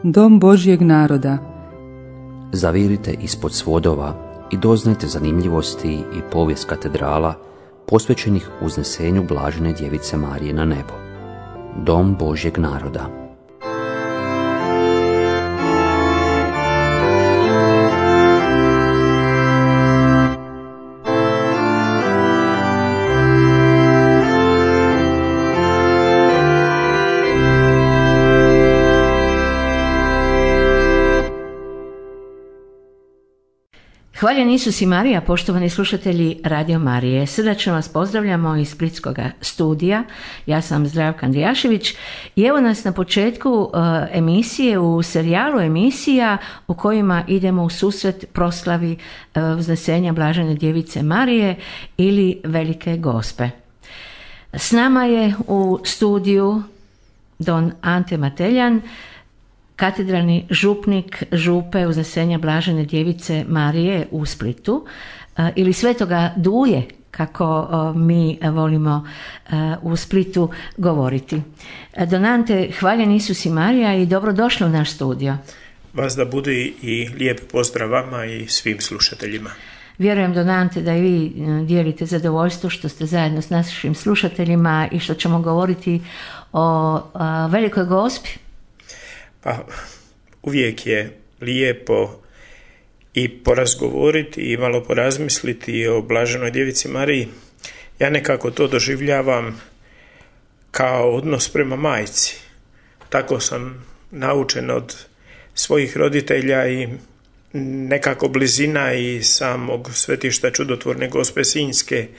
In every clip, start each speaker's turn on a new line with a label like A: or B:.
A: dom Božjeg naroda.
B: Zavirite ispod svodova i doznajte zanimljivosti i povijest katedrala posvećenih uznesenju Blažene Djevice Marije na nebo. Dom Božjeg naroda.
C: Hvaljen Isus i Marija, poštovani slušatelji Radio Marije. Srdačno vas pozdravljamo iz Splitskog studija. Ja sam Zdravka Andrijašević i evo nas na početku emisije, u serijalu emisija u kojima idemo u susret proslavi uznesenja Blažene Djevice Marije ili Velike Gospe. S nama je u studiju don Ante Mateljan, katedralni župnik župe uznesenja Blažene Djevice Marije u Splitu ili Svetoga Duje, kako mi volimo u Splitu govoriti. Don Ante, hvaljen Isus i Marija i dobrodošli u naš studio.
D: Vas da bude i lijep pozdrav vama i svim slušateljima.
C: Vjerujem, don Ante, da i vi dijelite zadovoljstvo što ste zajedno s našim slušateljima i što ćemo govoriti o Velikoj Gospi.
D: Pa, uvijek je lijepo i porazgovoriti i malo porazmisliti o Blaženoj Djevici Mariji. Ja nekako to doživljavam kao odnos prema majci. Tako sam naučen od svojih roditelja i nekako blizina i samog svetišta Čudotvorne Gospe Sinjske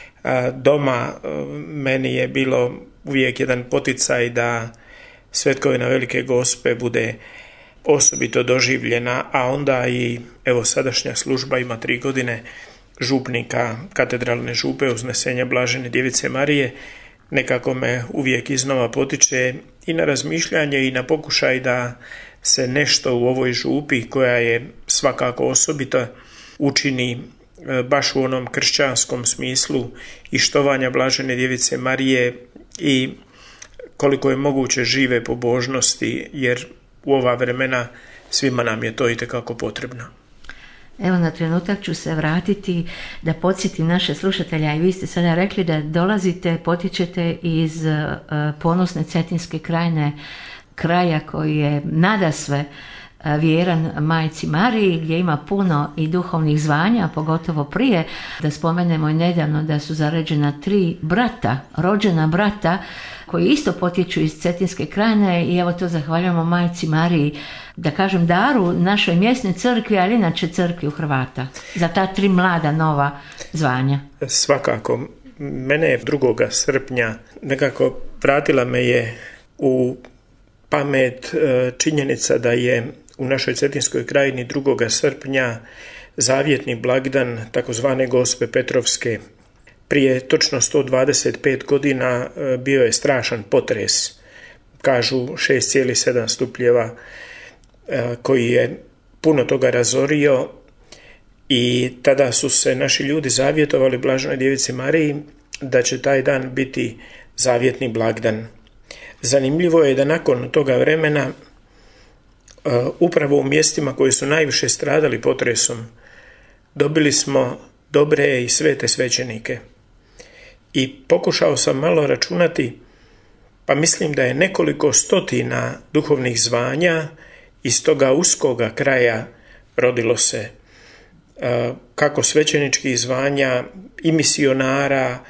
D: doma meni je bilo uvijek jedan poticaj da svetkovina Velike Gospe bude osobito doživljena, a onda i evo sadašnja služba ima 3 godine župnika katedralne župe uznesenja Blažene Djevice Marije, nekako me uvijek iznova potiče i na razmišljanje i na pokušaj da se nešto u ovoj župi, koja je svakako osobita, učini baš u onom kršćanskom smislu i štovanja Blažene Djevice Marije i koliko je moguće žive pobožnosti, jer u ova vremena svima nam je to itekako potrebno.
C: Evo, na trenutak ću se vratiti da podsjetim naše slušatelja, i vi ste sada rekli da dolazite, potičete iz ponosne Cetinske krajine, kraja koji je nadasve vjeran majci Mariji, gdje ima puno i duhovnih zvanja, pogotovo prije. Da spomenemo i nedavno da su zaređena 3 brata, rođena brata, koji isto potječu iz Cetinske krajine, i evo to zahvaljujemo majci Mariji, da kažem daru našoj mjesnoj crkvi, ali inače crkvi u Hrvata, za ta 3 mlada nova zvanja.
D: Svakako, mene je 2. srpnja nekako vratila me je u pamet činjenica da je u našoj Cetinskoj krajini 2. srpnja zavjetni blagdan takozvane Gospe Petrovske. Prije točno 125 godina bio je strašan potres, kažu 6,7 stupnjeva, koji je puno toga razorio, i tada su se naši ljudi zavjetovali Blaženoj Djevici Mariji da će taj dan biti zavjetni blagdan. Zanimljivo je da nakon toga vremena upravo u mjestima koji su najviše stradali potresom dobili smo dobre i svete svećenike. I pokušao sam malo računati, pa mislim da je nekoliko stotina duhovnih zvanja iz toga uskoga kraja rodilo se, kako svećeničkih zvanja i misionara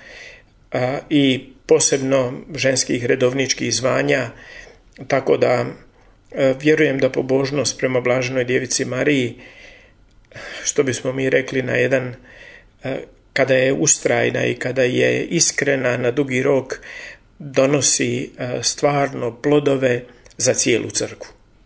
D: i posebno ženskih redovničkih zvanja, tako da vjerujem da pobožnost prema Blaženoj Djevici Mariji, što bismo mi rekli na jedan, kada je ustrajna i kada je iskrena na dugi rok, donosi stvarno plodove za cijelu crkvu.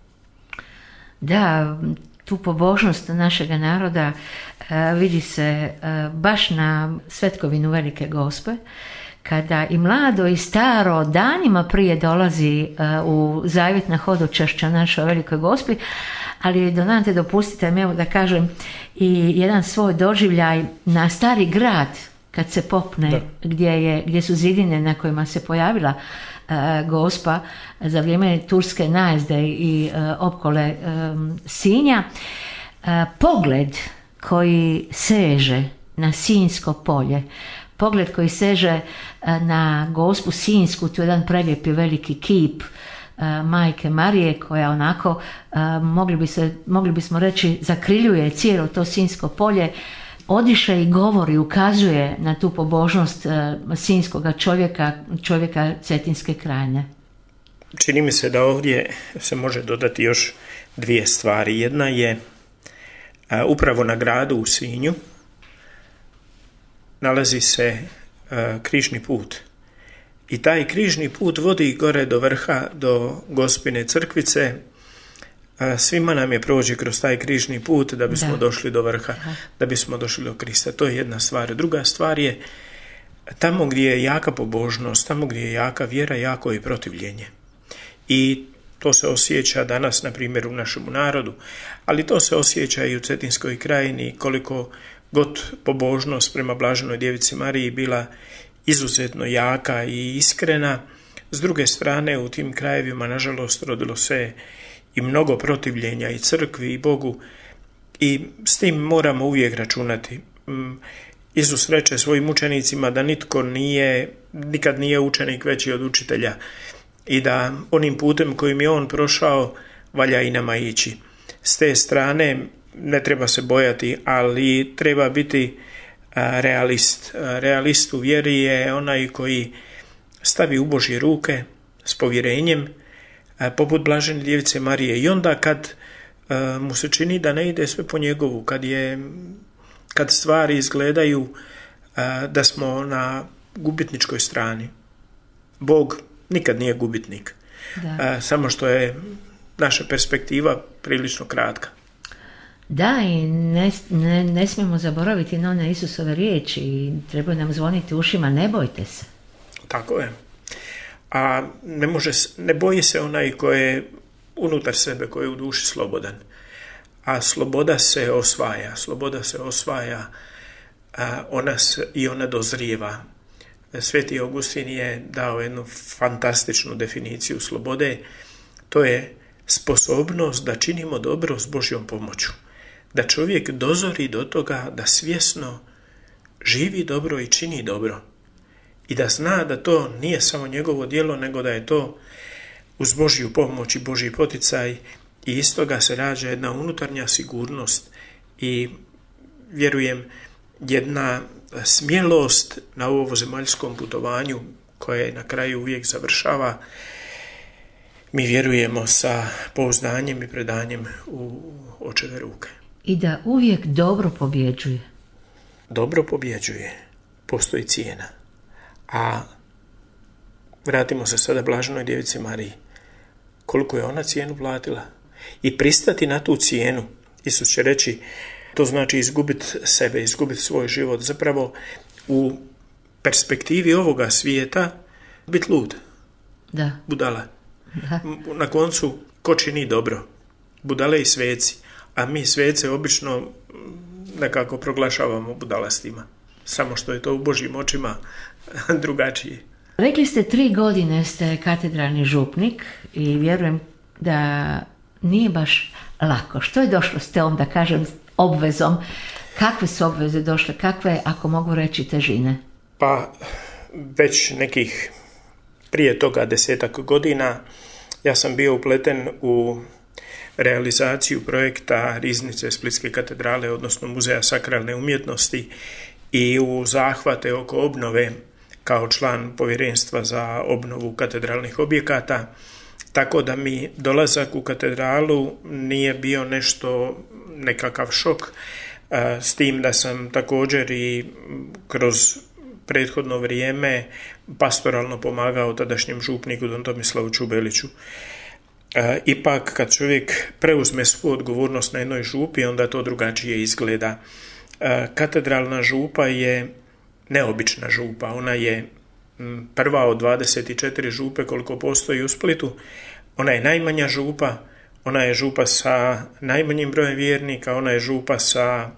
C: Da, tu pobožnost našega naroda vidi se baš na svetkovinu Velike Gospe, kada i mlado i staro danima prije dolazi u zavjetna hodočašća našoj Velikoj Gospi, ali don Ante, dopustite mi evo da kažem i jedan svoj doživljaj na Stari grad kad se popne, gdje su zidine na kojima se pojavila Gospa za vrijeme turske najezde i opkole Sinja, pogled koji seže na Sinjsko polje, pogled koji seže na Gospu Sinjsku, to je jedan prelijepi veliki kip Majke Marije koja onako, mogli bismo reći, zakriljuje cijelo to Sinjsko polje, odiše i govori, ukazuje na tu pobožnost sinjskoga čovjeka Cetinske krajine.
D: Čini mi se da ovdje se može dodati još dvije stvari. Jedna je upravo na gradu u Sinju nalazi se križni put. I taj križni put vodi gore do vrha, do Gospine crkvice. Svima nam je proći kroz taj križni put da bismo došli do vrha, da bismo došli do Krista. To je jedna stvar. Druga stvar je tamo gdje je jaka pobožnost, tamo gdje je jaka vjera, jako je protivljenje. I to se osjeća danas, na primjer, u našemu narodu, ali to se osjeća i u Cetinskoj krajini, koliko god pobožnost prema Blaženoj Djevici Mariji bila izuzetno jaka i iskrena. S druge strane, u tim krajevima, nažalost, rodilo se i mnogo protivljenja i crkvi i Bogu, i s tim moramo uvijek računati. Isus reče svojim učenicima da nitko nikad nije učenik veći od učitelja i da onim putem kojim je on prošao valja i nama ići. S te strane ne treba se bojati, ali treba biti realist. Realist u vjeri je onaj koji stavi u Božje ruke s povjerenjem, poput Blažene Djevice Marije, i onda kad mu se čini da ne ide sve po njegovu, kad stvari izgledaju da smo na gubitničkoj strani. Bog nikad nije gubitnik, samo što je naša perspektiva prilično kratka.
C: Da, i ne smijemo zaboraviti na one Isusove riječi i treba nam zvoniti ušima, ne bojte se.
D: Tako je. A ne boji se onaj koji je unutar sebe, koji je u duši slobodan. A sloboda se osvaja, ona dozrijeva. Sveti Augustin je dao jednu fantastičnu definiciju slobode. To je sposobnost da činimo dobro s Božjom pomoću. Da čovjek dozori do toga da svjesno živi dobro i čini dobro. I da zna da to nije samo njegovo djelo, nego da je to uz Božju pomoć i Božji poticaj, i iz toga se rađa jedna unutarnja sigurnost i, vjerujem, jedna smjelost na ovozemaljskom putovanju koje na kraju uvijek završava. Mi vjerujemo sa pouzdanjem i predanjem u očeve ruke.
C: I da uvijek dobro pobjeđuje.
D: Dobro pobjeđuje, postoji cijena. A vratimo se sada Blaženoj Djevici Mariji. Koliko je ona cijenu platila? I pristati na tu cijenu, Isus će reći, to znači izgubiti sebe, izgubiti svoj život. Zapravo u perspektivi ovoga svijeta biti lud.
C: Da.
D: Budala.
C: Da.
D: Na koncu, ko čini dobro? Budale i sveci. A mi svece obično nekako proglašavamo budalastima. Samo što je to u Božjim očima drugačije.
C: Rekli ste 3 godine ste katedralni župnik i vjerujem da nije baš lako. Što je došlo s teom, da kažem, obvezom? Kakve su obveze došle? Kakve, ako mogu reći, težine?
D: Pa već nekih prije toga 10-ak godina ja sam bio upleten u realizaciju projekta Riznice Splitske katedrale, odnosno Muzeja sakralne umjetnosti, i u zahvate oko obnove kao član povjerenstva za obnovu katedralnih objekata, tako da mi dolazak u katedralu nije bio nekakav šok, s tim da sam također i kroz prethodno vrijeme pastoralno pomagao tadašnjem župniku don Tomislavu Čubeliću. Ipak kad čovjek preuzme svu odgovornost na jednoj župi, onda to drugačije izgleda. Katedralna župa je neobična župa, ona je prva od 24 župe koliko postoji u Splitu, ona je najmanja župa, ona je župa sa najmanjim brojem vjernika, ona je župa sa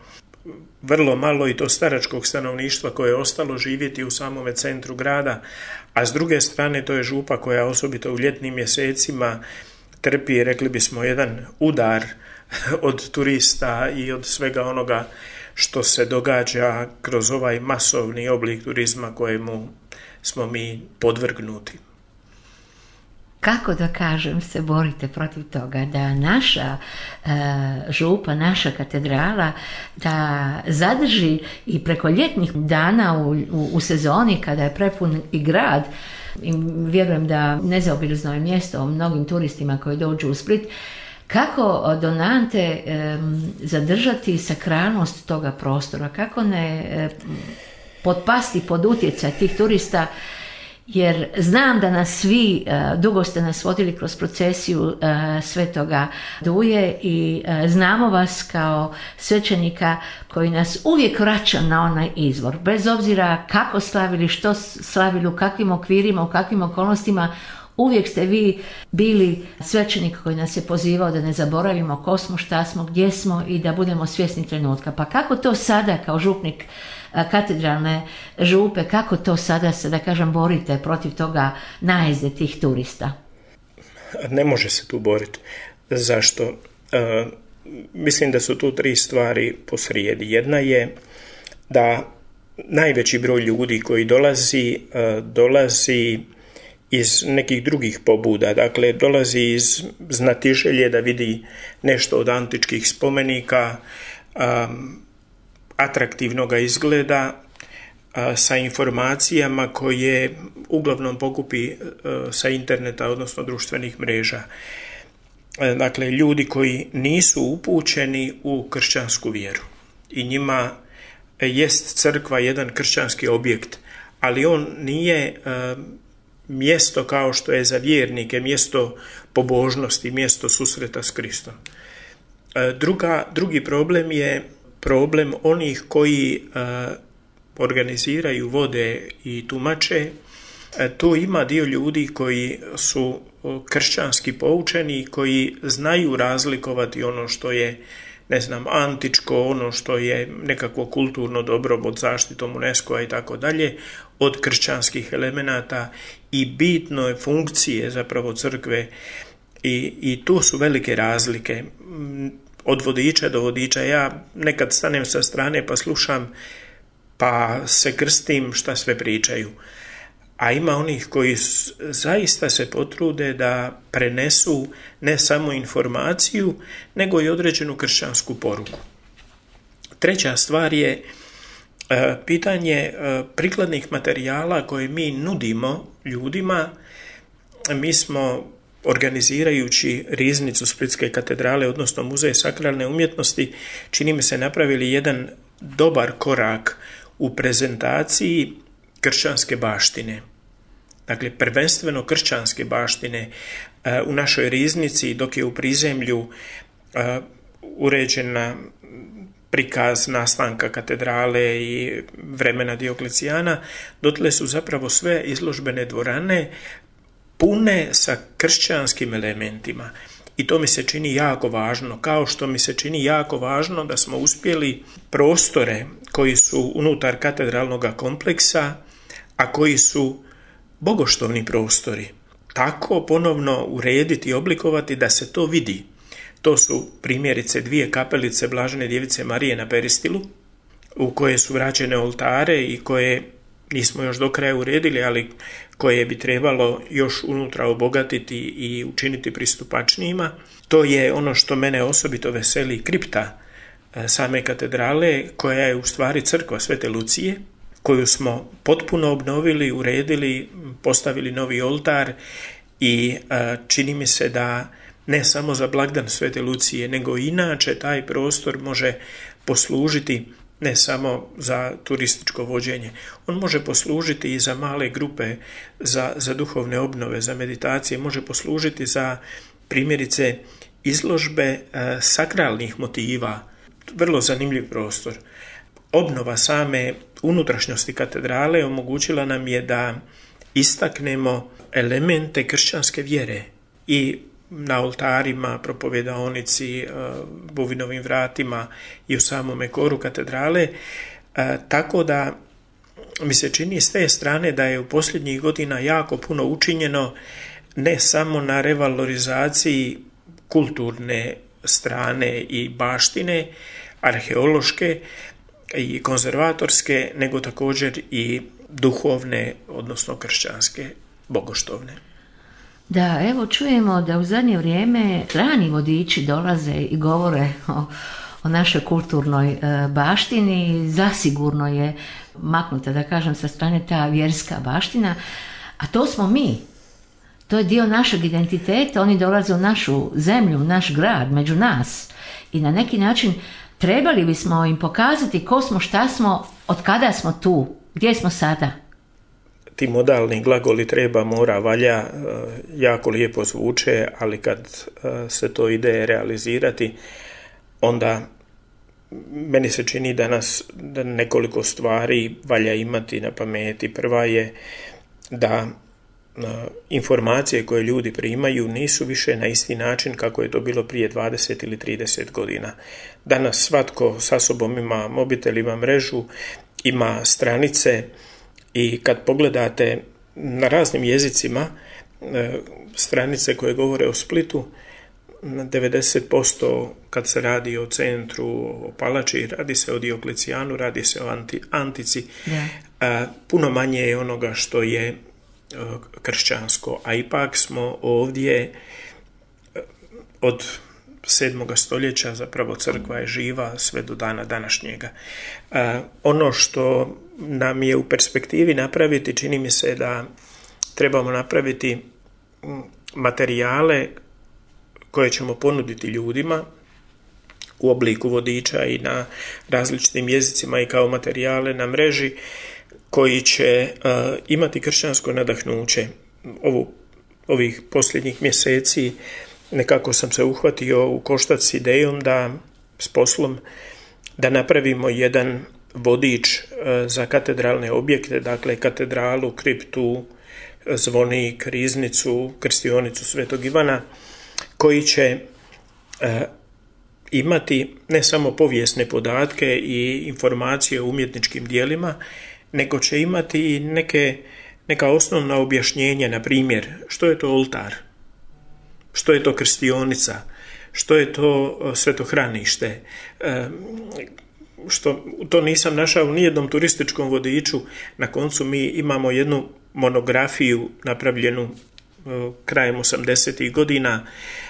D: vrlo malo i to staračkog stanovništva koje je ostalo živjeti u samome centru grada, a s druge strane to je župa koja osobito u ljetnim mjesecima trpi, rekli bismo, jedan udar od turista i od svega onoga što se događa kroz ovaj masovni oblik turizma kojemu smo mi podvrgnuti.
C: Kako da kažem se borite protiv toga da naša župa, naša katedrala da zadrži i preko ljetnih dana u sezoni kada je prepun i grad, i vjerujem da nezaobilazno je mjesto mnogim turistima koji dođu u Split, kako donante zadržati sakralnost toga prostora, kako ne potpasti pod utjecaj tih turista, jer znam da nas svi, dugo ste nas vodili kroz procesiju Svetoga Duje i znamo vas kao svećenika koji nas uvijek vraća na onaj izvor, bez obzira kako slavili, što slavili, u kakvim okvirima, u kakvim okolnostima. Uvijek ste vi bili svećenik koji nas je pozivao da ne zaboravimo ko smo, šta smo, gdje smo i da budemo svjesni trenutka. Pa kako to sada kao župnik katedralne župe, kako to sada se, da kažem, borite protiv toga najezde tih turista?
D: Ne može se tu boriti. Zašto? Mislim da su tu 3 stvari posrijedi. Jedna je da najveći broj ljudi koji dolazi iz nekih drugih pobuda, dakle dolazi iz znatiželje da vidi nešto od antičkih spomenika, atraktivnog izgleda, sa informacijama koje uglavnom pokupi sa interneta, odnosno društvenih mreža. Dakle, ljudi koji nisu upućeni u kršćansku vjeru i njima jest crkva jedan kršćanski objekt, ali on nije mjesto kao što je za vjernike, mjesto pobožnosti, mjesto susreta s Kristom. Drugi problem je problem onih koji organiziraju, vode i tumače. Tu ima dio ljudi koji su kršćanski poučeni i koji znaju razlikovati ono što je, antičko, ono što je nekakvo kulturno dobro pod zaštitom UNESCO-a i tako dalje, od kršćanskih elemenata i bitne funkcije zapravo crkve i tu su velike razlike. Od vodiča do vodiča. Ja nekad stanem sa strane pa slušam, pa se krstim šta sve pričaju. A ima onih koji zaista se potrude da prenesu ne samo informaciju, nego i određenu kršćansku poruku. Treća stvar je pitanje prikladnih materijala koje mi nudimo ljudima. Mi smo, organizirajući riznicu Splitske katedrale, odnosno Muzej sakralne umjetnosti, čini mi se napravili jedan dobar korak u prezentaciji kršćanske baštine. Dakle, prvenstveno kršćanske baštine u našoj riznici, dok je u prizemlju uređena prikaz nastanka katedrale i vremena Dioklecijana, dotle su zapravo sve izložbene dvorane pune sa kršćanskim elementima. I to mi se čini jako važno, kao što mi se čini jako važno da smo uspjeli prostore koji su unutar katedralnog kompleksa, a koji su bogoštovni prostori, tako ponovno urediti i oblikovati da se to vidi. To su primjerice 2 kapelice Blažene Djevice Marije na Peristilu, u koje su vraćene oltare i koje nismo još do kraja uredili, ali koje bi trebalo još unutra obogatiti i učiniti pristupačnijima. To je ono što mene osobito veseli, kripta same katedrale, koja je u stvari crkva Svete Lucije, koju smo potpuno obnovili, uredili, postavili novi oltar i čini mi se da ne samo za blagdan Svete Lucije, nego inače taj prostor može poslužiti ne samo za turističko vođenje. On može poslužiti i za male grupe, za duhovne obnove, za meditacije, može poslužiti za primjerice izložbe sakralnih motiva. Vrlo zanimljiv prostor. Obnova same unutrašnjosti katedrale omogućila nam je da istaknemo elemente kršćanske vjere i na oltarima, propovedaonici, buvinovim vratima i u samome koru katedrale, tako da mi se čini s te strane da je u posljednjih godina jako puno učinjeno ne samo na revalorizaciji kulturne strane i baštine, arheološke i konzervatorske, nego također i duhovne, odnosno kršćanske, bogoštovne.
C: Da, evo čujemo da u zadnje vrijeme strani vodiči dolaze i govore o našoj kulturnoj baštini. Zasigurno je maknuta, da kažem, sa strane ta vjerska baština, a to smo mi. To je dio našeg identiteta, oni dolaze u našu zemlju, u naš grad, među nas. I na neki način trebali bismo im pokazati ko smo, šta smo, od kada smo tu, gdje smo sada.
D: Ti modalni glagoli treba, mora, valja, jako lijepo zvuče, ali kad se to ide realizirati, onda meni se čini da nekoliko stvari valja imati na pameti. Prva je da informacije koje ljudi primaju nisu više na isti način kako je to bilo prije 20 ili 30 godina. Danas svatko sa sobom ima mobitel, ima mrežu, ima stranice i kad pogledate na raznim jezicima stranice koje govore o Splitu, 90% kad se radi o centru, o palači, radi se o Dioklecijanu, radi se o Antici, puno manje je onoga što je kršćansko, a ipak smo ovdje od 7. stoljeća, zapravo crkva je živa sve do dana današnjega. Ono što nam je u perspektivi napraviti, čini mi se da trebamo napraviti materijale koje ćemo ponuditi ljudima u obliku vodiča i na različitim jezicima i kao materijale na mreži koji će imati kršćansko nadahnuće. Ovih posljednjih mjeseci nekako sam se uhvatio u koštac s idejom s poslom da napravimo jedan vodič za katedralne objekte, dakle katedralu, kriptu, zvonik, riznicu, krstionicu Svetog Ivana, koji će imati ne samo povijesne podatke i informacije o umjetničkim dijelima, nego će imati i neka osnovna objašnjenja, na primjer, što je to oltar, što je to krstionica, što je to svetohranište, što to nisam našao u nijednom turističkom vodiču. Na koncu mi imamo jednu monografiju napravljenu krajem 80. godina,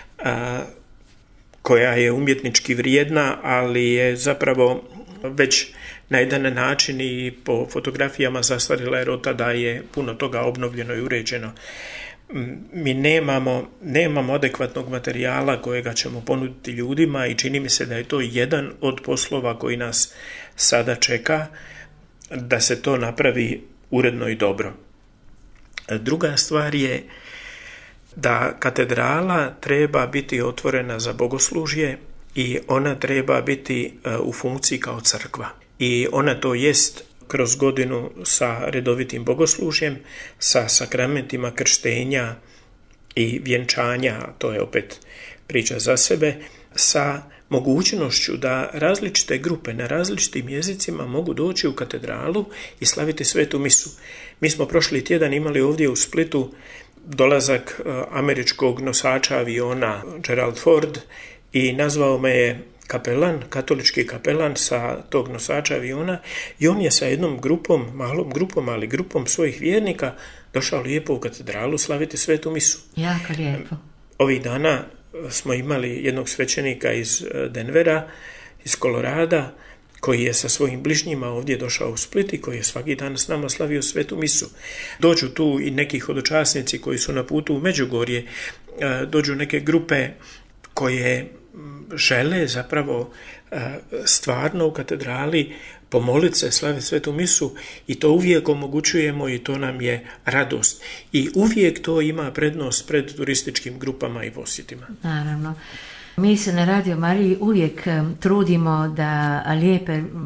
D: koja je umjetnički vrijedna, ali je zapravo već na jedan način i po fotografijama zastarila, jer od tada je puno toga obnovljeno i uređeno. Mi nemamo adekvatnog materijala kojega ćemo ponuditi ljudima i čini mi se da je to jedan od poslova koji nas sada čeka, da se to napravi uredno i dobro. Druga stvar je da katedrala treba biti otvorena za bogoslužje i ona treba biti u funkciji kao crkva. I ona to jest kroz godinu sa redovitim bogoslužjem, sa sakramentima krštenja i vjenčanja, to je opet priča za sebe, sa mogućnošću da različite grupe na različitim jezicima mogu doći u katedralu i slaviti svetu misu. Mi smo prošli tjedan imali ovdje u Splitu dolazak američkog nosača aviona Gerald Ford i nazvao me je kapelan, katolički kapelan sa tog nosača aviona, i on je sa jednom grupom, malom grupom, ali grupom svojih vjernika došao lijepo u katedralu slaviti svetu misu.
C: Jako lijepo.
D: Ovih dana smo imali jednog svećenika iz Denvera, iz Kolorada, koji je sa svojim bližnjima ovdje došao u Split i koji je svaki dan s nama slavio svetu misu. Dođu tu i neki hodočasnici koji su na putu u Međugorje, dođu neke grupe koje žele zapravo stvarno u katedrali pomoliti se, slaviti svetu misu, i to uvijek omogućujemo i to nam je radost. I uvijek to ima prednost pred turističkim grupama i posjetima.
C: Naravno. Mi se na Radio Mariji uvijek trudimo da lijepe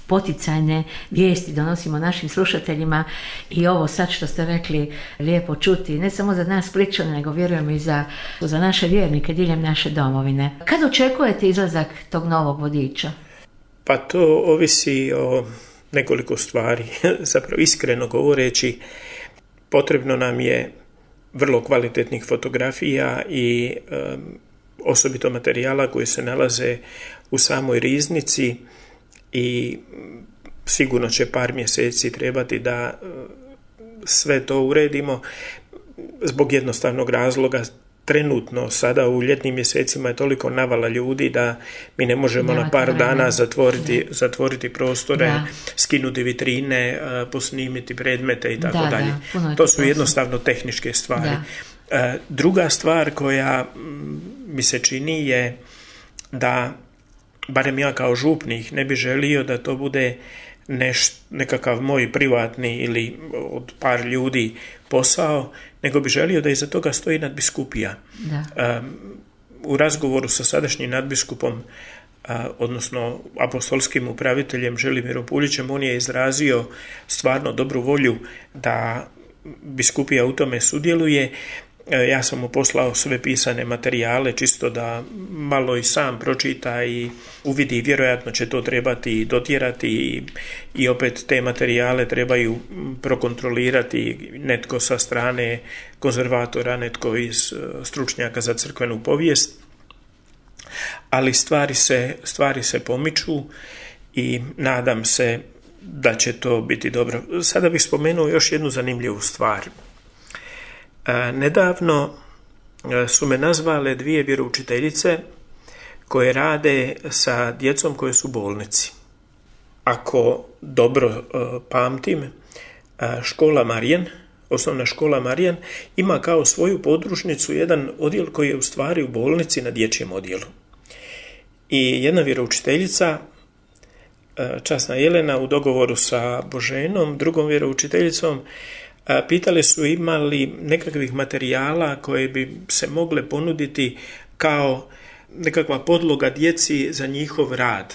C: poticajne vijesti donosimo našim slušateljima i ovo sad što ste rekli lijepo čuti, ne samo za nas Splićane, nego vjerujem i za naše vjernike diljem naše domovine. Kad očekujete izlazak tog novog vodiča?
D: Pa to ovisi o nekoliko stvari. Zapravo, iskreno govoreći, potrebno nam je vrlo kvalitetnih fotografija i osobito materijala koji se nalaze u samoj riznici i sigurno će par mjeseci trebati da sve to uredimo zbog jednostavnog razloga. Trenutno, sada u ljetnim mjesecima je toliko navala ljudi da mi ne možemo na par dana zatvoriti prostore, skinuti vitrine, posnimiti predmete i tako dalje. To su jednostavno tehničke stvari. Druga stvar koja mi se čini je da, barem ja kao župnik, ne bi želio da to bude nekakav moj privatni ili od par ljudi posao, nego bi želio da iza toga stoji nadbiskupija. U razgovoru sa sadašnjim nadbiskupom, odnosno apostolskim upraviteljem Želimirom Puljićem, on je izrazio stvarno dobru volju da biskupija u tome sudjeluje. Ja sam mu poslao sve pisane materijale čisto da malo i sam pročita i uvidi, vjerojatno će to trebati dotjerati i opet te materijale trebaju prokontrolirati netko sa strane konzervatora, netko iz stručnjaka za crkvenu povijest, ali stvari se pomiču i nadam se da će to biti dobro. Sada bih spomenuo još jednu zanimljivu stvar. Nedavno su me nazvale 2 vjeroučiteljice koje rade sa djecom koje su u bolnici. Ako dobro pamtim, škola Marijan, osnovna škola Marijan, ima kao svoju podružnicu jedan odjel koji je u stvari u bolnici na dječjem odjelu. I jedna vjeroučiteljica, časna Jelena, u dogovoru sa Boženom, drugom vjeroučiteljicom, pitali su imali nekakvih materijala koje bi se mogle ponuditi kao nekakva podloga djeci za njihov rad.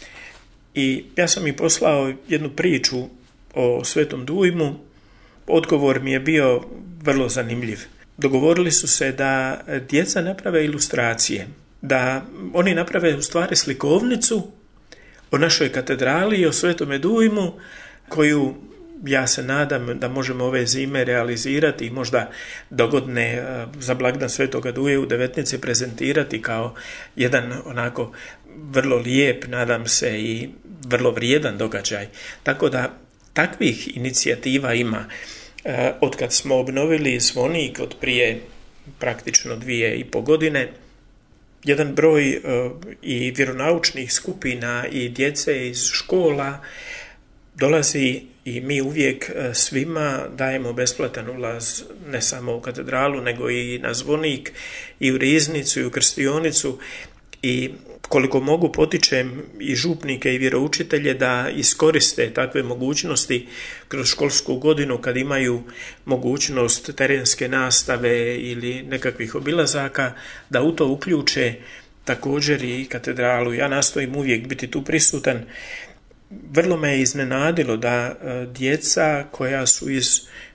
D: I ja sam im poslao jednu priču o Svetom Dujmu. Odgovor mi je bio vrlo zanimljiv. Dogovorili su se da djeca naprave ilustracije, da oni naprave u stvari slikovnicu o našoj katedrali i o Svetome Dujmu, koju ja se nadam da možemo ove zime realizirati i možda dogodne za blagdan Svetoga Duje u Devetnici prezentirati kao jedan onako vrlo lijep, nadam se, i vrlo vrijedan događaj. Tako da takvih inicijativa ima. Od kad smo obnovili zvonik od prije praktično 2,5 godine, jedan broj i vjeronaučnih skupina i djece iz škola dolazi i mi uvijek svima dajemo besplatan ulaz ne samo u katedralu, nego i na zvonik, i u riznicu, i u krstionicu, i koliko mogu potičem i župnike i vjeroučitelje da iskoriste takve mogućnosti kroz školsku godinu kad imaju mogućnost terenske nastave ili nekakvih obilazaka, da u to uključe također i katedralu. Ja nastojim uvijek biti tu prisutan. Vrlo me je iznenadilo da djeca koja su iz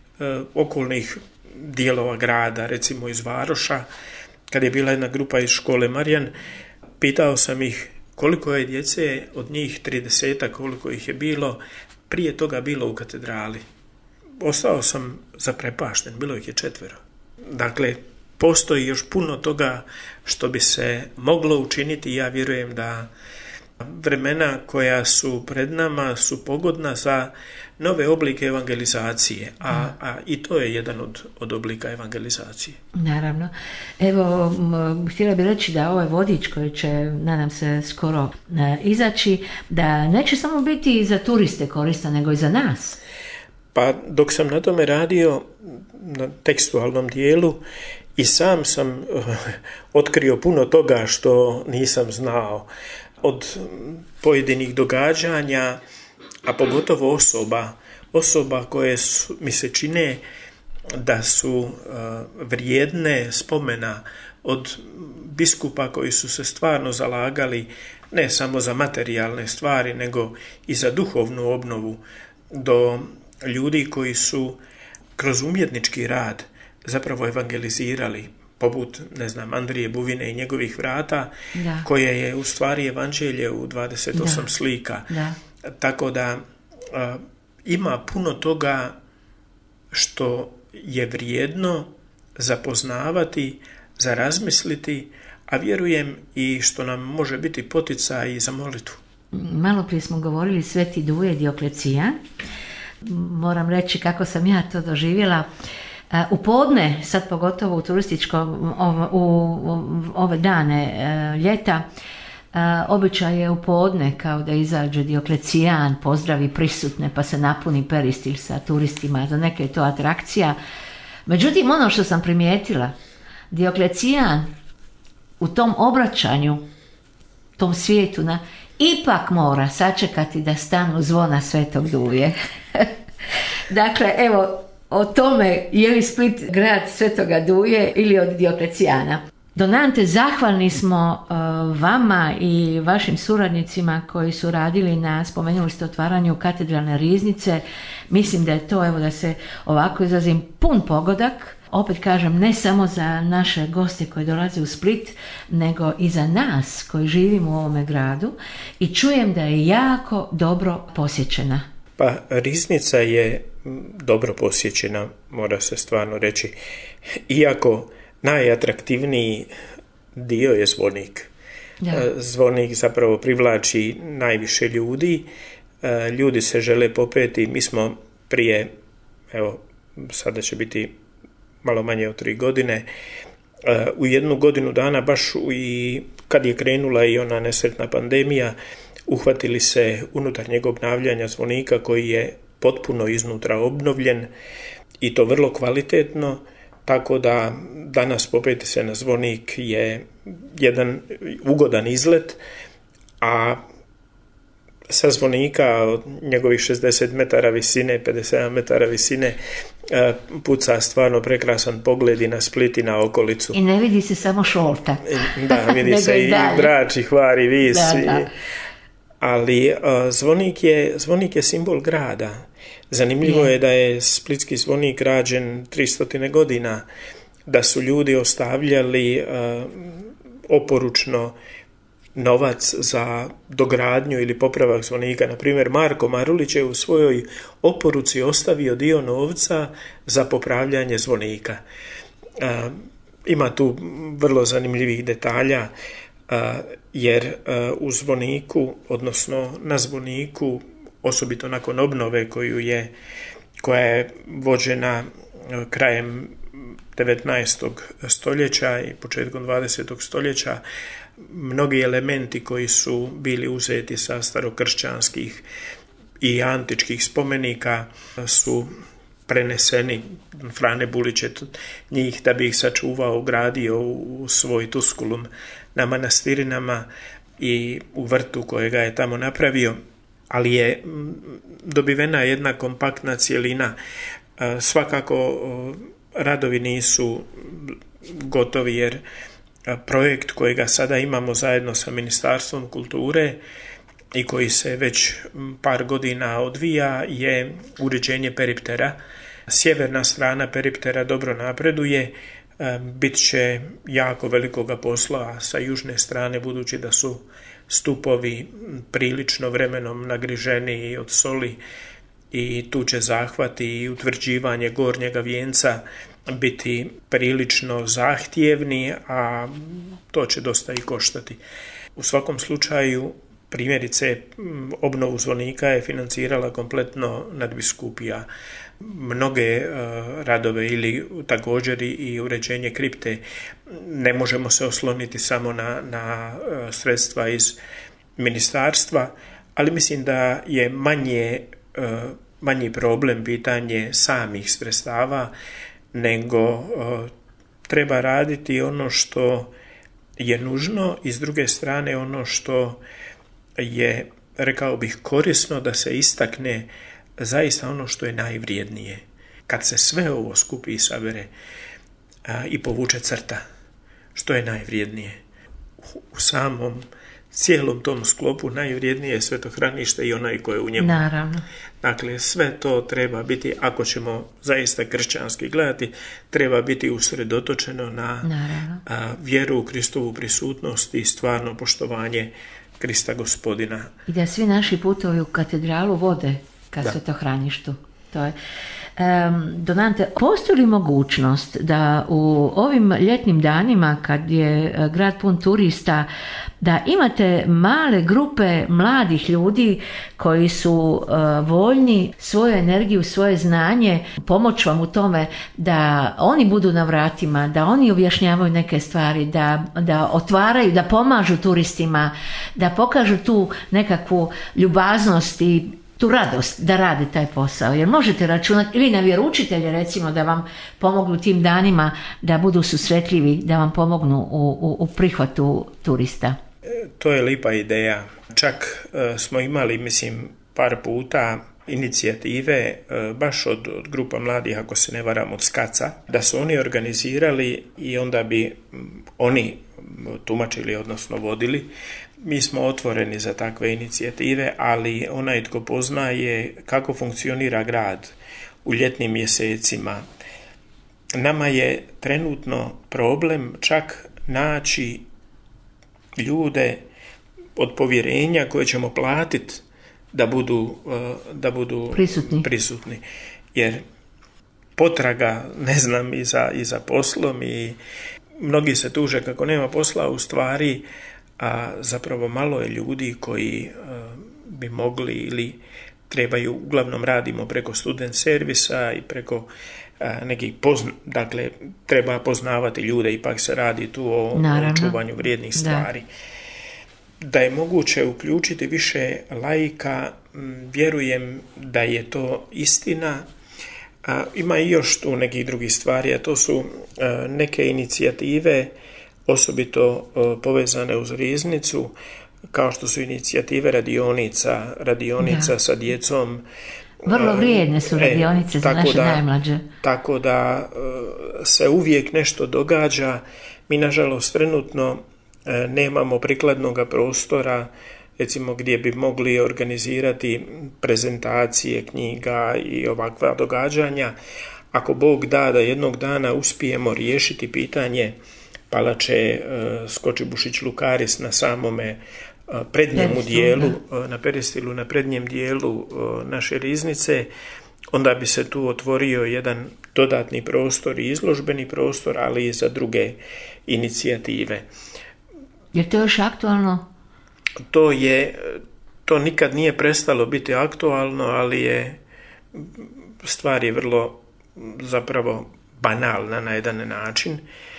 D: okolnih dijelova grada, recimo iz Varoša, kad je bila jedna grupa iz škole Marijan, pitao sam ih koliko je djece od njih 30, koliko ih je bilo prije toga bilo u katedrali. Ostao sam zaprepašten, bilo ih je 4. Dakle, postoji još puno toga što bi se moglo učiniti i ja vjerujem da vremena koja su pred nama su pogodna za nove oblike evangelizacije, a i to je jedan od oblika evangelizacije.
C: Naravno. Evo, htjela bih reći da ovaj vodič koji će, nadam se, skoro izaći, da neće samo biti za turiste koristan, nego i za nas.
D: Pa dok sam na tome radio, na tekstualnom dijelu, i sam sam otkrio puno toga što nisam znao. Od pojedinih događanja, a pogotovo osoba koje mi se čine da su vrijedne spomena, od biskupa koji su se stvarno zalagali ne samo za materijalne stvari, nego i za duhovnu obnovu, do ljudi koji su kroz umjetnički rad zapravo evangelizirali, poput, Andrije Buvine i njegovih vrata, koje je u stvari evanđelje u 28 slika. Tako da ima puno toga što je vrijedno zapoznavati, za razmisliti, a vjerujem i što nam može biti poticaj za molitvu.
C: Malo prije smo govorili Sveti Duje Dioklecijan. Moram reći kako sam ja to doživjela. U podne, sad pogotovo u turističkom, u ove dane ljeta, običaj je u podne kao da izađe Dioklecijan, pozdravi prisutne pa se napuni Peristil sa turistima, za neke je to atrakcija. Međutim, ono što sam primijetila, Dioklecijan u tom obraćanju, tom svijetu, ipak mora sačekati da stanu zvona Svetog Duje. Dakle, evo, o tome je li Split grad Svetoga Duje ili od Dioklecijana. Donante, zahvalni smo vama i vašim suradnicima koji su radili na, spomenuli ste, otvaranju katedralne riznice. Mislim da je to, evo da se ovako izrazim, pun pogodak. Opet kažem, ne samo za naše goste koji dolaze u Split, nego i za nas koji živimo u ovome gradu, i čujem da je jako dobro posjećena.
D: Pa riznica je dobro posjećena, mora se stvarno reći. Iako najatraktivniji dio je zvonik. Zvonik zapravo privlači najviše ljudi. Ljudi se žele popeti. Mi smo prije, evo, sada će biti malo manje od 3 godine, u 1 godinu dana, baš i kad je krenula i ona nesretna pandemija, uhvatili se unutarnjeg obnavljanja zvonika koji je potpuno iznutra obnovljen i to vrlo kvalitetno, tako da danas popeti se na zvonik je jedan ugodan izlet, a sa zvonika od njegovih 60 metara visine, 57 metara visine, puca stvarno prekrasan pogled i na Split i na okolicu.
C: I ne vidi se samo Šolta.
D: Da, vidi se i Brač, i Hvar, i Vis. Da. Ali zvonik je simbol grada. Zanimljivo je da je splitski zvonik rađen 300 godina, da su ljudi ostavljali oporučno novac za dogradnju ili popravak zvonika. Na primjer, Marko Marulić je u svojoj oporuci ostavio dio novca za popravljanje zvonika. Ima tu vrlo zanimljivih detalja, jer u zvoniku, odnosno na zvoniku, osobito nakon obnove koja je vođena krajem 19. stoljeća i početkom 20. stoljeća, mnogi elementi koji su bili uzeti sa starokršćanskih i antičkih spomenika su preneseni. Frane Bulić je njih, da bi ih sačuvao, ugradio u svoj Tuskulum na Manastirinama i u vrtu kojega je tamo napravio, ali je dobivena jedna kompaktna cjelina. Svakako radovi nisu gotovi, jer projekt kojega sada imamo zajedno sa Ministarstvom kulture i koji se već par godina odvija je uređenje periptera. Sjeverna strana periptera dobro napreduje, bit će jako velikoga posla sa južne strane, budući da su stupovi prilično vremenom nagriženi od soli i tu će zahvati i utvrđivanje gornjega vijenca biti prilično zahtjevni, a to će dosta i koštati. U svakom slučaju, primjerice, obnovu zvonika je financirala kompletno nadbiskupija. Mnoge radove ili također i uređenje kripte ne možemo se osloniti samo na sredstva iz ministarstva, ali mislim da je manji problem pitanje samih sredstava, nego treba raditi ono što je nužno i s druge strane ono što je, rekao bih, korisno da se istakne zaista ono što je najvrijednije. Kad se sve ovo skupi i sabere i povuče crta, što je najvrijednije? U samom cijelom tom sklopu najvrijednije je svetohranište i onaj koje je u njemu.
C: Naravno.
D: Dakle, sve to treba biti, ako ćemo zaista kršćanski gledati, treba biti usredotočeno na vjeru u Kristovu prisutnost i stvarno poštovanje Krista Gospodina. I
C: da svi naši putovi u katedralu vode ka svetohraništu. To je. Donante, postoji li mogućnost da u ovim ljetnim danima kad je grad pun turista, da imate male grupe mladih ljudi koji su voljni svoju energiju, svoje znanje pomoći vam u tome da oni budu na vratima, da oni objašnjavaju neke stvari, da otvaraju, da pomažu turistima, da pokažu tu nekakvu ljubaznost i tu radost da rade taj posao. Jer možete računati ili na vjeroučitelje recimo da vam pomognu tim danima, da budu susretljivi, da vam pomognu u prihvatu turista.
D: To je lipa ideja. Čak smo imali, mislim, par puta inicijative baš od grupa mladih, ako se ne varam, od Skaca, da su oni organizirali i onda bi oni tumačili, odnosno vodili. Mi smo otvoreni za takve inicijative, ali onaj tko poznaje kako funkcionira grad u ljetnim mjesecima, nama je trenutno problem čak naći ljude od povjerenja koje ćemo platiti da budu prisutni. Jer potraga, ne znam, i za poslom i mnogi se tuže kako nema posla, u stvari a zapravo malo je ljudi koji bi mogli ili trebaju, uglavnom radimo preko student servisa i preko nekih dakle treba poznavati ljude, ipak se radi tu o čuvanju vrijednih stvari. Da je moguće uključiti više laika, vjerujem da je to istina. Ima i još tu nekih drugih stvari, a to su neke inicijative osobito povezane uz riznicu, kao što su inicijative radionica sa djecom.
C: Vrlo vrijedne su radionice za naše najmlađe.
D: Tako da se uvijek nešto događa. Mi, nažalost, trenutno nemamo prikladnog prostora, recimo, gdje bi mogli organizirati prezentacije knjiga i ovakva događanja. Ako Bog da jednog dana uspijemo riješiti pitanje palače Skočibušić Lukaris na samome prednjemu dijelu, na peristilu, na prednjem dijelu naše riznice, onda bi se tu otvorio jedan dodatni prostor i izložbeni prostor, ali i za druge inicijative.
C: Je to još aktualno?
D: To nikad nije prestalo biti aktualno, ali stvar je vrlo zapravo banalna na jedan način.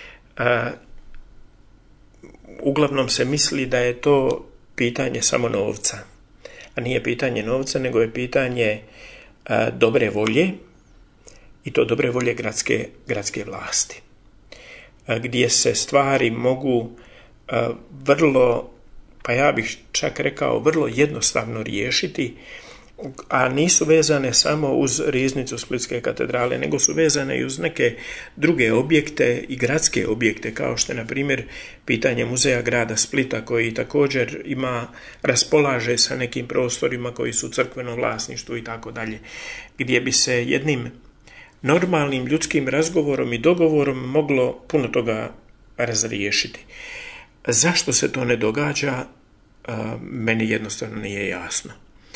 D: Uglavnom se misli da je to pitanje samo novca, a nije pitanje novca, nego je pitanje dobre volje, i to dobre volje gradske vlasti, gdje se stvari mogu vrlo, pa ja bih čak rekao, vrlo jednostavno riješiti, a nisu vezane samo uz riznicu Splitske katedrale, nego su vezane i uz neke druge objekte i gradske objekte, kao što je, na primjer, pitanje muzeja grada Splita, koji također raspolaže sa nekim prostorima koji su u crkvenom vlasništvu i tako dalje, gdje bi se jednim normalnim ljudskim razgovorom i dogovorom moglo puno toga razriješiti. Zašto se to ne događa, meni jednostavno nije jasno.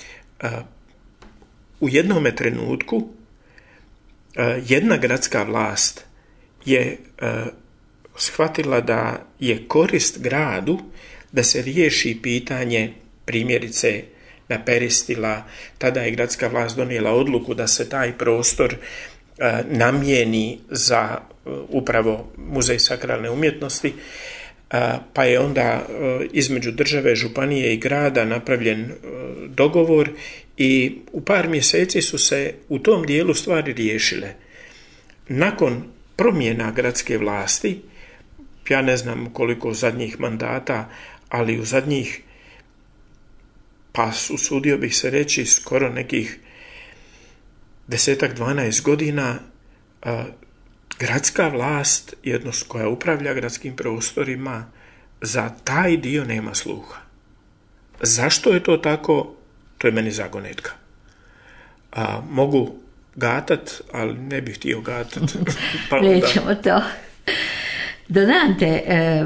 D: U jednome trenutku jedna gradska vlast je shvatila da je korist gradu da se riješi pitanje, primjerice, na Peristila. Tada je gradska vlast donijela odluku da se taj prostor namijeni za upravo Muzej sakralne umjetnosti, pa je onda između države, županije i grada napravljen dogovor i u par mjeseci su se u tom dijelu stvari riješile. Nakon promjena gradske vlasti, ja ne znam koliko zadnjih mandata, ali u zadnjih, pa usudio bih se reći, skoro nekih 10-12 godina, gradska vlast, odnosno koja upravlja gradskim prostorima, za taj dio nema sluha. Zašto je to tako? To je meni zagonetka. Mogu gatat, ali ne bih htio gatat. Pa
C: nećemo to. Donante,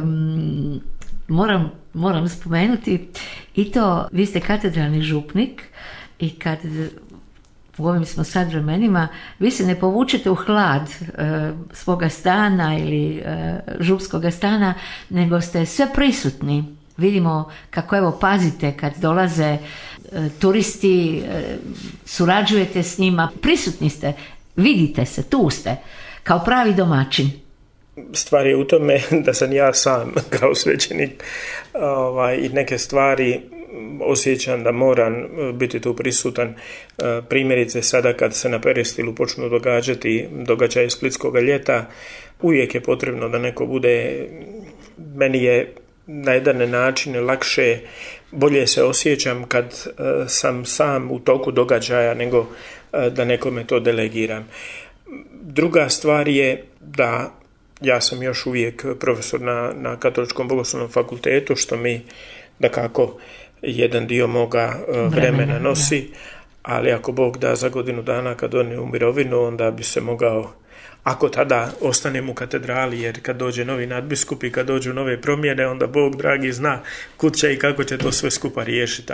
C: moram spomenuti i to, vi ste katedralni župnik i kad u ovim smo sad vremenima, vi se ne povučete u hlad svoga stana ili župskoga stana, nego ste sve prisutni. Vidimo kako, evo, pazite kad dolaze turisti, surađujete s njima, prisutni ste, vidite se, tu ste, kao pravi domaćin.
D: Stvar je u tome da sam ja sam kao svećenik i neke stvari osjećam da moram biti tu prisutan. Primjerice sada kad se na Peristilu počnu događati događaje Splitskoga ljeta, uvijek je potrebno da neko bude, meni je na jedan način lakše, bolje se osjećam kad sam sam u toku događaja nego da nekome to delegiram. Druga stvar je da ja sam još uvijek profesor na Katoličkom bogoslovnom fakultetu, što mi dakako jedan dio moga vremena nosi, ali ako Bog da za godinu dana kad on je u mirovinu, onda bi se mogao, ako tada ostanem u katedrali, jer kad dođe novi nadbiskup i kad dođu nove promjene, onda Bog dragi zna kud će i kako će to sve skupa riješiti,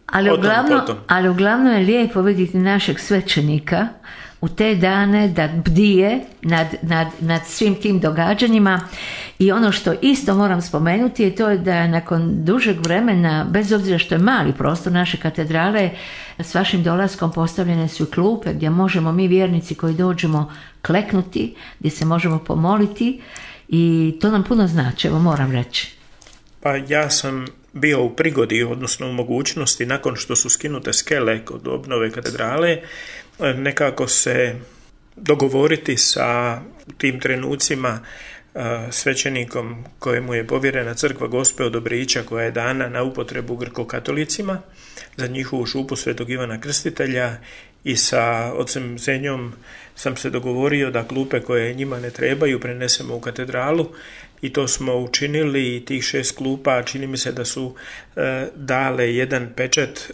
C: ali uglavnom je lijepo vidjeti našeg svećenika u te dane da bdije nad svim tim događanjima. I ono što isto moram spomenuti je to da nakon dužeg vremena, bez obzira što je mali prostor naše katedrale, s vašim dolaskom postavljene su klupe gdje možemo mi vjernici koji dođemo kleknuti, gdje se možemo pomoliti i to nam puno znači, evo moram reći.
D: Pa ja sam bio u prigodi, odnosno u mogućnosti, nakon što su skinute skele kod obnove katedrale, nekako se dogovoriti sa tim trenucima svećenikom kojemu je povjerena crkva Gospe Odobrića, koja je dana na upotrebu grkokatolicima za njihovu župu Svetog Ivana Krstitelja, i sa ocem Zenjom sam se dogovorio da klupe koje njima ne trebaju prenesemo u katedralu, i to smo učinili. I tih 6 klupa čini mi se da su dale jedan pečat,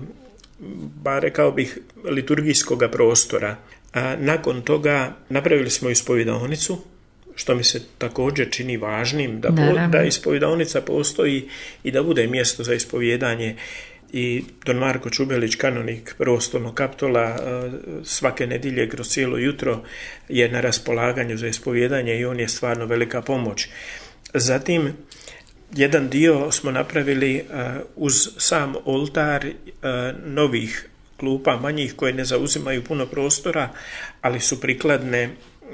D: ba rekao bih, liturgijskog prostora. Nakon toga napravili smo ispovjedaonicu, što mi se također čini važnim, da ispovjedaonica postoji i da bude mjesto za ispovjedanje. I don Marko Čubelić, kanonik prvostolnog Kaptola, svake nedjelje kroz cijelo jutro je na raspolaganju za ispovjedanje i on je stvarno velika pomoć. Zatim, jedan dio smo napravili uz sam oltar novih klupa, manjih, koje ne zauzimaju puno prostora, ali su prikladne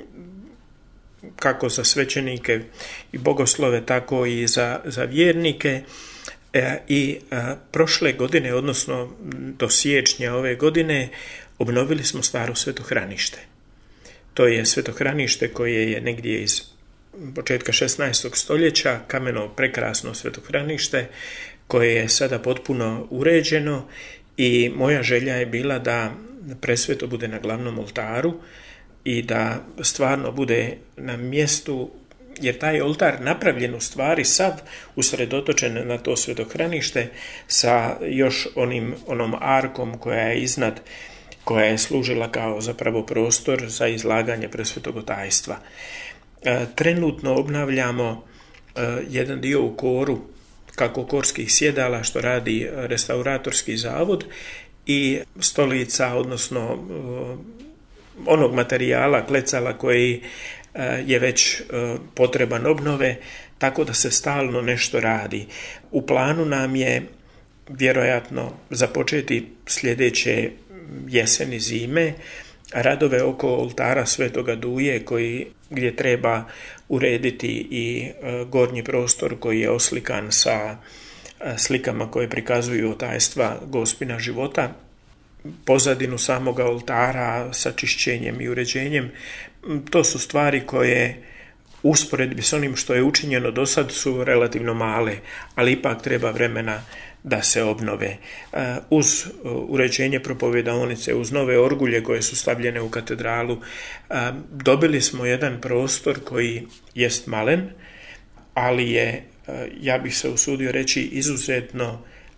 D: kako za svećenike i bogoslove, tako i za vjernike. I prošle godine, odnosno do siječnja ove godine, obnovili smo staro svetohranište. To je svetohranište koje je negdje iz početka 16. stoljeća, kameno prekrasno svetohranište koje je sada potpuno uređeno, i moja želja je bila da presveto bude na glavnom oltaru i da stvarno bude na mjestu, jer taj oltar napravljen u stvari sav usredotočen na to svetohranište sa još onom arkom koja je iznad, koja je služila kao zapravo prostor za izlaganje presvetog tajstva. Trenutno obnavljamo jedan dio u koru, kako korskih sjedala, što radi restauratorski zavod, i stolica, odnosno onog materijala, klecala koji je već potreban obnove, tako da se stalno nešto radi. U planu nam je vjerojatno započeti sljedeće jeseni, zime, radove oko oltara Svetoga Duje, gdje treba urediti i gornji prostor koji je oslikan sa slikama koje prikazuju tajstva Gospina života, pozadinu samoga oltara sa čišćenjem i uređenjem. To su stvari koje usporedbi s onim što je učinjeno do sad su relativno male, ali ipak treba vremena da se obnove. Uz uređenje propovjedaonice, uz nove orgulje koje su stavljene u katedralu, dobili smo jedan prostor koji jest malen, ali je, ja bih se usudio reći, izuzetno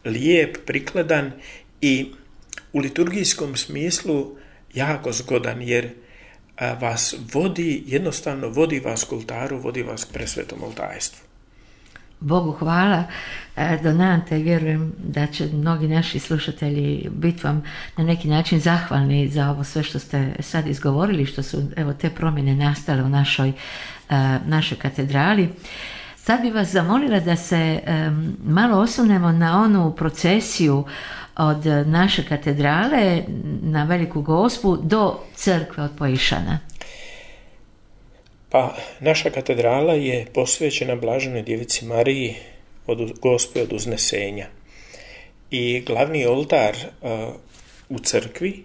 D: lijep, prikladan i u liturgijskom smislu jako zgodan, jer vas vodi, jednostavno vodi vas k oltaru, vodi vas k presvetom oltajstvu.
C: Bogu hvala, Donante, vjerujem da će mnogi naši slušatelji biti vam na neki način zahvalni za ovo sve što ste sad izgovorili, što su evo te promjene nastale u našoj katedrali. Sad bi vas zamolila da se malo osvrnemo na onu procesiju od naše katedrale na Veliku Gospu do crkve od Poišana.
D: Pa, naša katedrala je posvećena Blaženoj Djevici Mariji od Gospe od Uznesenja. I glavni oltar u crkvi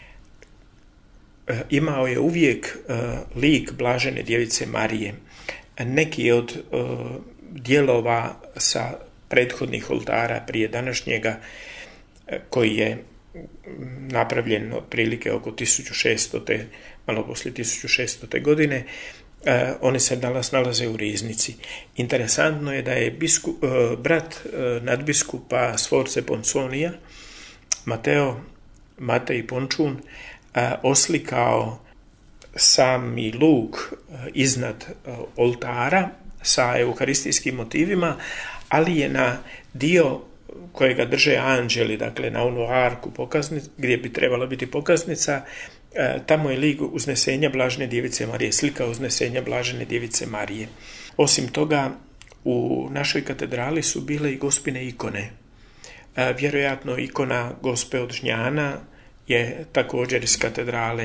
D: imao je uvijek lik Blažene Djevice Marije. Neki od dijelova sa prethodnih oltara prije današnjega, koji je napravljen otprilike oko 1600. malo poslije 1600. godine, oni se danas nalaze u riznici. Interesantno je da je brat nadbiskupa Sforze Ponconija, Matej Pončun, oslikao sami luk iznad oltara sa euharistijskim motivima, ali je na dio kojega drže anđeli, dakle na onu arku gdje bi trebala biti pokaznica, tamo je lik Uznesenja Blažene Djevice Marije, slika Uznesenja Blažene Djevice Marije. Osim toga, u našoj katedrali su bile i Gospine ikone. Vjerojatno ikona Gospe od Žnjana je također iz katedrale,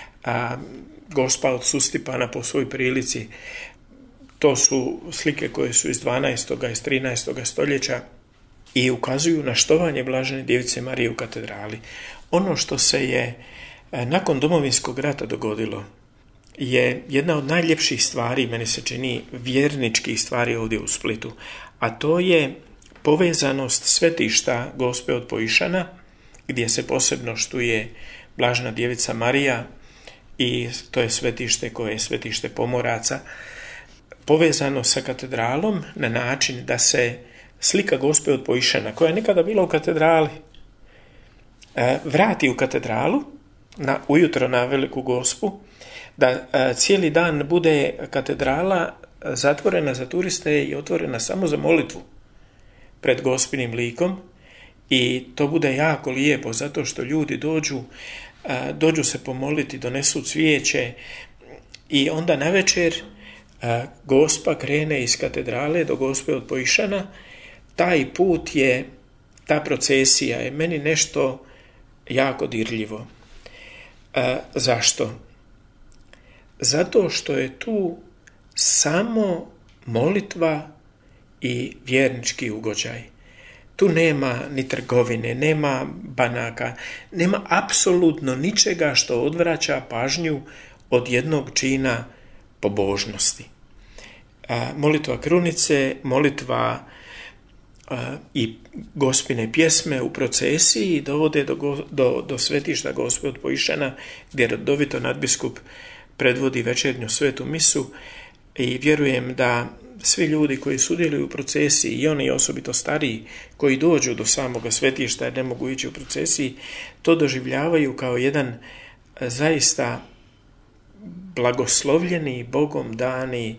D: Gospa od Sustipana po svoj prilici. To su slike koje su iz 12. iz 13. stoljeća i ukazuju na štovanje Blažene Djevice Marije u katedrali. Ono što se je nakon Domovinskog rata dogodilo je jedna od najljepših stvari, meni se čini vjerničkih stvari ovdje u Splitu, a to je povezanost svetišta Gospe od Poišana, gdje se posebno štuje Blažena Djevica Marija, i to je svetište koje je svetište pomoraca, povezano sa katedralom na način da se slika Gospe od Poišana, koja je nekada bila u katedrali, vrati u katedralu ujutro na Veliku Gospu, da cijeli dan bude katedrala zatvorena za turiste i otvorena samo za molitvu pred Gospinim likom, i to bude jako lijepo zato što ljudi dođu se pomoliti, donesu cvijeće i onda navečer Gospa krene iz katedrale do Gospe od Poišana. Taj put ta procesija je meni nešto jako dirljivo. Zašto? Zato što je tu samo molitva i vjernički ugođaj. Tu nema ni trgovine, nema banaka, nema apsolutno ničega što odvraća pažnju od jednog čina pobožnosti. Molitva krunice, molitva i Gospine pjesme u procesiji dovode do svetišta Gospe od Poišana, gdje redovito nadbiskup predvodi večernju svetu misu, i vjerujem da svi ljudi koji sudjeluju u procesiji, i oni osobito stariji koji dođu do samoga svetišta jer ne mogu ići u procesiji, to doživljavaju kao jedan zaista blagoslovljeni, Bogom dani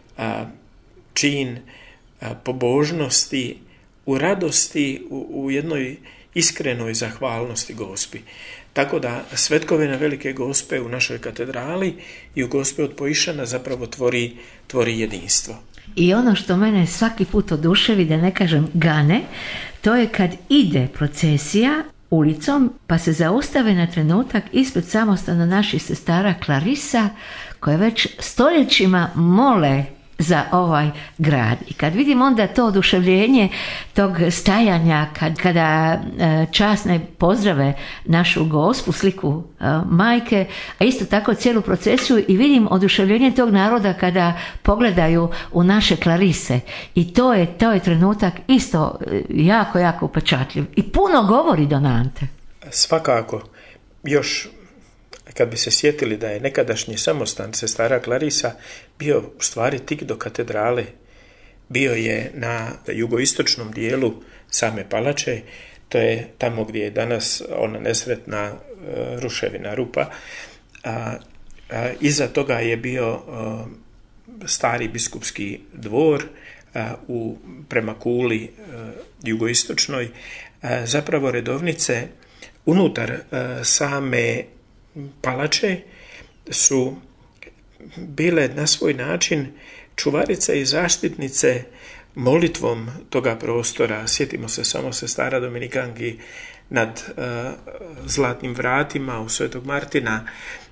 D: čin pobožnosti, u radosti, u jednoj iskrenoj zahvalnosti Gospi. Tako da svetkovina Velike Gospe u našoj katedrali i u Gospe od Poišana zapravo tvori jedinstvo.
C: I ono što mene svaki put oduševi, da ne kažem gane, to je kad ide procesija ulicom pa se zaustave na trenutak ispred samostana naših sestara Klarisa, koje već stoljećima mole za ovaj grad. I kad vidim onda to oduševljenje tog stajanja, kada časne pozdrave našu Gospu, sliku majke, a isto tako cijelu procesiju, i vidim oduševljenje tog naroda kada pogledaju u naše Klarise. I to je trenutak isto jako, jako upečatljiv. I puno govori Donante.
D: Svakako. Još kad bi se sjetili da je nekadašnji samostan sestara Klarisa bio u stvari tik do katedrale, bio je na jugoistočnom dijelu same palače, to je tamo gdje je danas ona nesretna ruševina rupa. Iza toga je bio stari biskupski dvor prema kuli jugoistočnoj. Zapravo redovnice unutar same palače su bile na svoj način čuvarice i zaštitnice molitvom toga prostora. Sjetimo se samo sestara Dominikanki nad Zlatnim vratima u Svetog Martina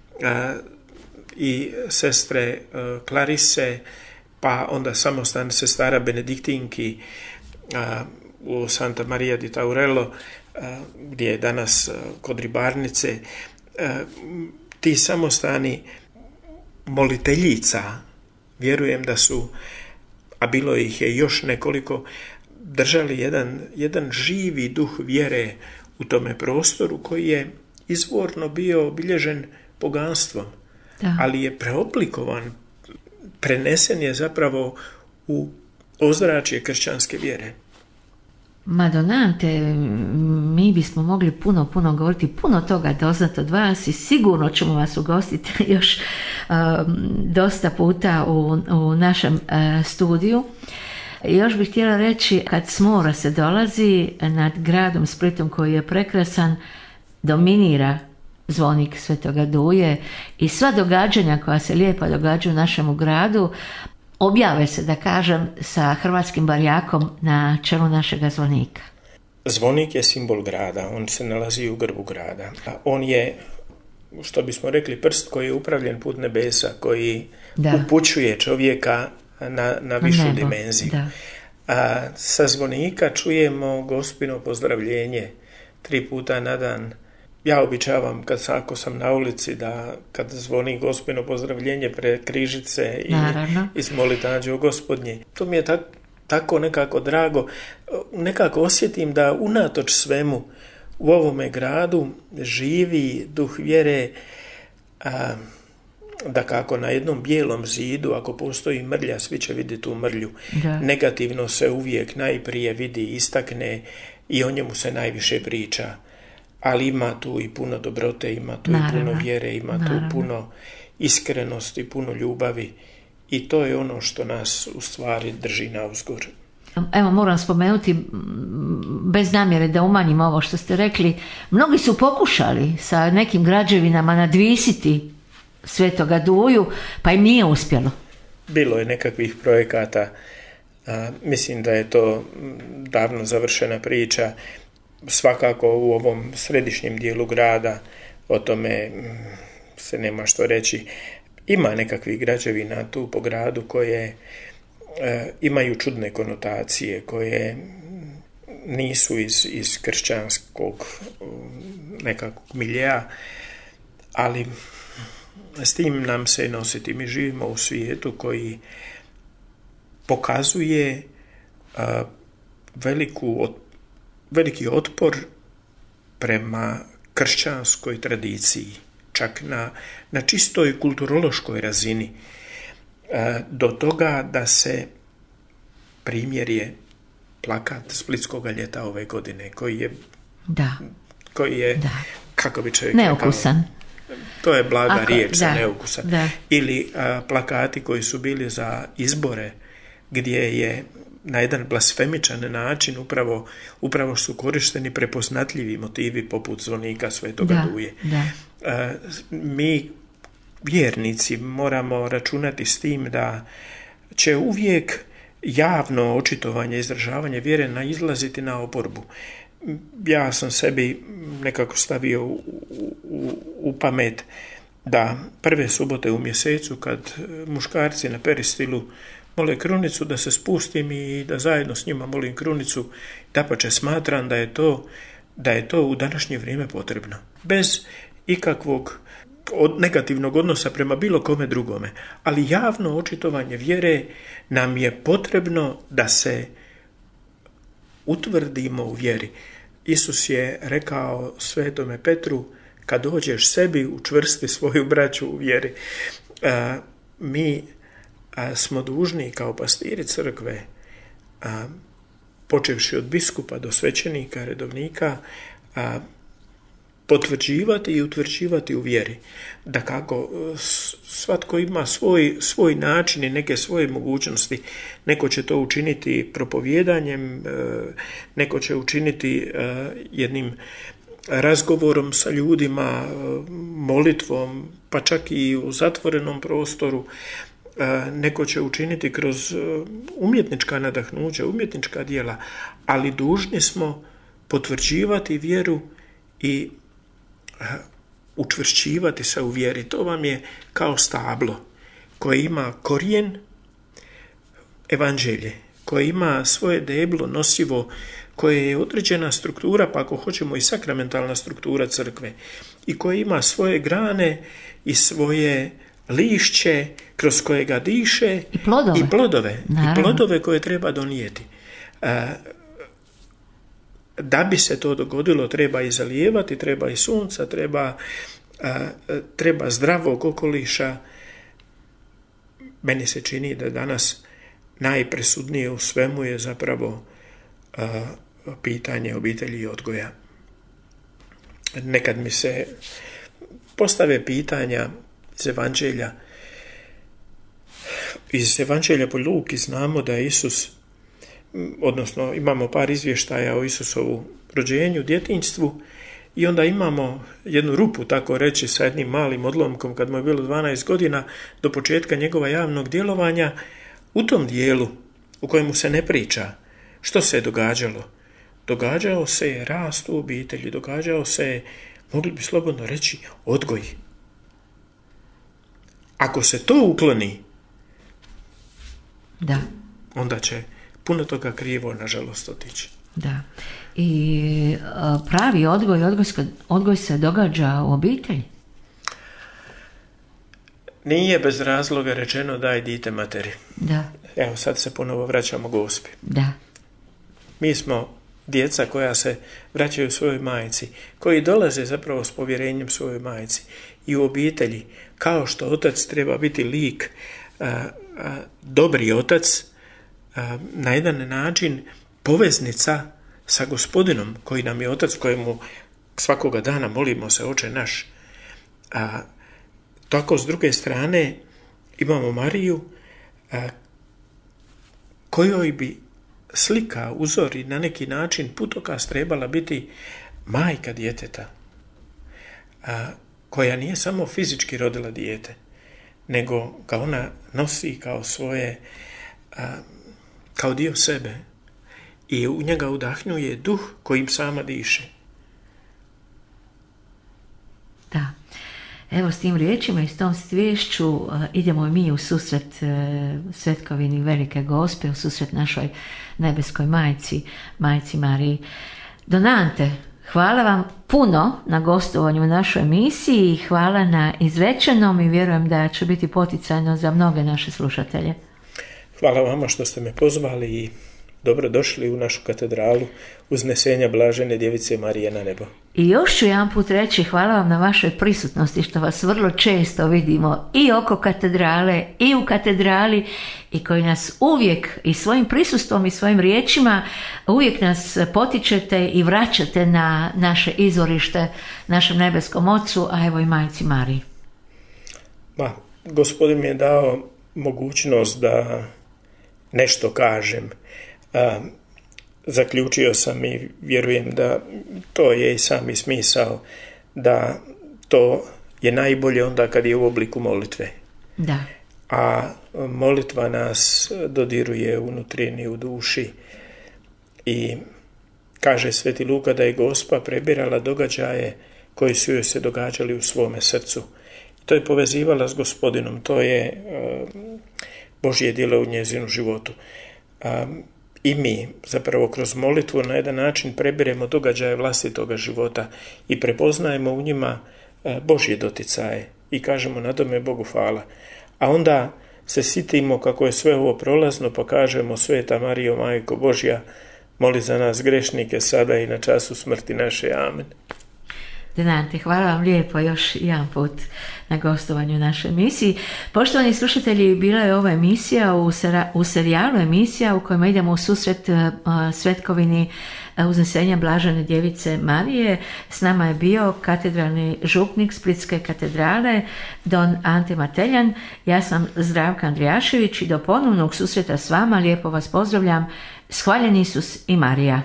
D: i sestre Klarise, pa onda samostan sestara Benediktinki u Santa Maria di Taurello, gdje je danas kod ribarnice. Ti samostani moliteljica, vjerujem da su, a bilo ih je još nekoliko, držali jedan živi duh vjere u tome prostoru koji je izvorno bio obilježen poganstvom, ali je preoblikovan, prenesen je zapravo u ozračje kršćanske vjere.
C: Madonate, mi bismo mogli puno govoriti, puno toga doznat od vas i sigurno ćemo vas ugostiti još dosta puta u našem studiju. Još bih htjela reći, kad s mora se dolazi nad gradom Splitom koji je prekrasan, dominira zvonik Svetoga Duje i sva događanja koja se lijepa događaju u našemu gradu objave se, da kažem, sa hrvatskim barjakom na čelu našega zvonika.
D: Zvonik je simbol grada, on se nalazi u grbu grada. On je, što bismo rekli, prst koji je upravljen put nebesa, koji upućuje čovjeka na višu dimenziju. Sa zvonika čujemo Gospino pozdravljenje 3 puta na dan. Ja običavam, ako sam na ulici, da kad zvoni Gospino pozdravljenje pred križice i izmolit anđeo Gospodnji. To mi je tako nekako drago. Nekako osjetim da unatoč svemu u ovome gradu živi duh vjere, da kako na jednom bijelom zidu, ako postoji mrlja, svi će vidjeti tu mrlju. Negativno se uvijek najprije vidi, istakne i o njemu se najviše priča. Ali ima tu i puno dobrote, ima tu i puno vjere, ima tu puno iskrenosti, puno ljubavi i to je ono što nas u stvari drži na uzgor.
C: Evo, moram spomenuti, bez namjere da umanjim ovo što ste rekli, mnogi su pokušali sa nekim građevinama nadvisiti Svetoga Duju, pa im nije uspjelo.
D: Bilo je nekakvih projekata, mislim da je to davno završena priča. Svakako u ovom središnjem dijelu grada o tome se nema što reći. Ima nekakvih građevina tu po gradu koje imaju čudne konotacije, koje nisu iz kršćanskog nekakvog miljea, ali s tim nam se nositi. Mi živimo u svijetu koji pokazuje veliki otpor prema kršćanskoj tradiciji, čak na čistoj kulturološkoj razini, do toga da se primjer je plakat Splitskoga ljeta ove godine, koji je kako bi čovjek
C: neukusan.
D: To je blaga riječ, neukusan. Ili plakati koji su bili za izbore, gdje je na jedan blasfemičan način upravo su korišteni prepoznatljivi motivi poput zvonika Svetoga Duje. Mi, vjernici, moramo računati s tim da će uvijek javno očitovanje, izražavanje vjere naizlaziti na oporbu. Ja sam sebi nekako stavio u pamet da prve subote u mjesecu, kad muškarci na peristilu mole krunicu, da se spustim i da zajedno s njima molim krunicu. Dapače, smatram da je to u današnje vrijeme potrebno. Bez ikakvog negativnog odnosa prema bilo kome drugome. Ali javno očitovanje vjere nam je potrebno da se utvrdimo u vjeri. Isus je rekao svetome Petru, kad dođeš sebi, učvrsti svoju braću u vjeri. Mi smo dužni kao pastiri crkve počevši od biskupa do svećenika, redovnika, potvrđivati i utvrđivati u vjeri. Da kako svatko ima svoj način i neke svoje mogućnosti. Neko će to učiniti propovijedanjem, neko će učiniti jednim razgovorom sa ljudima, molitvom, pa čak i u zatvorenom prostoru. Neko će učiniti kroz umjetnička nadahnuća, umjetnička djela, ali dužni smo potvrđivati vjeru i učvršćivati se u vjeri. To vam je kao stablo koje ima korijen, evanđelje, koje ima svoje deblo nosivo, koje je određena struktura, pa ako hoćemo i sakramentalna struktura crkve, i koje ima svoje grane i svoje lišće kroz koje ga diše
C: i plodove.
D: I plodove koje treba donijeti. Da bi se to dogodilo, treba i zalijevati, treba i sunca, treba zdravog okoliša. Meni se čini da danas najpresudnije u svemu je zapravo pitanje obitelji i odgoja. Nekad mi se postave pitanja iz Evanđelja po Luki znamo da je Isus, odnosno imamo par izvještaja o Isusovu rođenju, djetinjstvu, i onda imamo jednu rupu, tako reći, sa jednim malim odlomkom kad mu je bilo 12 godina do početka njegova javnog djelovanja. U tom dijelu u kojemu se ne priča što se je događalo, događao se je rast u obitelji, događao se je, mogli bi slobodno reći, odgoj. Ako se to ukloni, onda će puno toga krivo, nažalost, otići.
C: Da. I pravi odgoj se događa u obitelji?
D: Nije bez razloga rečeno daj dite materi.
C: Da.
D: Evo, sad se ponovo vraćamo Gospi.
C: Da.
D: Mi smo djeca koja se vraćaju svojoj majci, koji dolaze zapravo s povjerenjem svojoj majci. I u obitelji, kao što otac treba biti lik, dobri otac, na jedan način poveznica sa Gospodinom, koji nam je otac, kojemu svakoga dana molimo se, Oče naš. Tako s druge strane imamo Mariju, kojoj bi slika, uzor i na neki način putokaz trebala biti majka djeteta, koja nije samo fizički rodila dijete, nego ga ona nosi kao svoje, kao dio sebe, i u njega udahnjuje duh kojim sama diše.
C: Da. Evo, s tim riječima i s tom sviješću idemo mi u susret svetkovini Velike Gospe, u susret našoj nebeskoj majci, majci Mariji. Donante, hvala vam puno na gostovanju u našoj emisiji, hvala na izrečenom i vjerujem da će biti poticajno za mnoge naše slušatelje.
D: Hvala vama što ste me pozvali i dobrodošli u našu katedralu Uznesenja Blažene Djevice Marije na nebo.
C: I još ću jedan put reći hvala vam na vašoj prisutnosti, što vas vrlo često vidimo i oko katedrale i u katedrali, i koji nas uvijek i svojim prisustvom i svojim riječima uvijek nas potičete i vraćate na naše izvorište, našem nebeskom Ocu, a evo i majci Mariji.
D: Gospodin mi je dao mogućnost da nešto kažem. Zaključio sam i vjerujem da to je i sami smisao, da to je najbolje onda kad je u obliku molitve.
C: Da.
D: A molitva nas dodiruje unutrini, u duši, i kaže Sveti Luka da je Gospa prebirala događaje koji su joj se događali u svome srcu. To je povezivala s Gospodinom, to je Božje djelo u njezinu životu. I mi zapravo kroz molitvu na jedan način prebiremo događaje vlastitoga života i prepoznajemo u njima Božje doticaje i kažemo na tome Bogu hvala. A onda se sitimo kako je sve ovo prolazno, pa kažemo Sveta Marijo, Majko Božja, moli za nas grešnike sada i na času smrti naše. Amen.
C: Denante, hvala vam lijepo još jedan put na gostovanju u našoj emisiji. Poštovani slušatelji, bila je ova emisija u serijalu emisija u kojima idemo u susret svetkovini uznesenja Blažene djevice Marije. S nama je bio katedralni župnik Splitske katedrale don Ante Mateljan. Ja sam Zdravka Andrijašević i do ponovnog susreta s vama lijepo vas pozdravljam. Hvaljen Isus i Marija.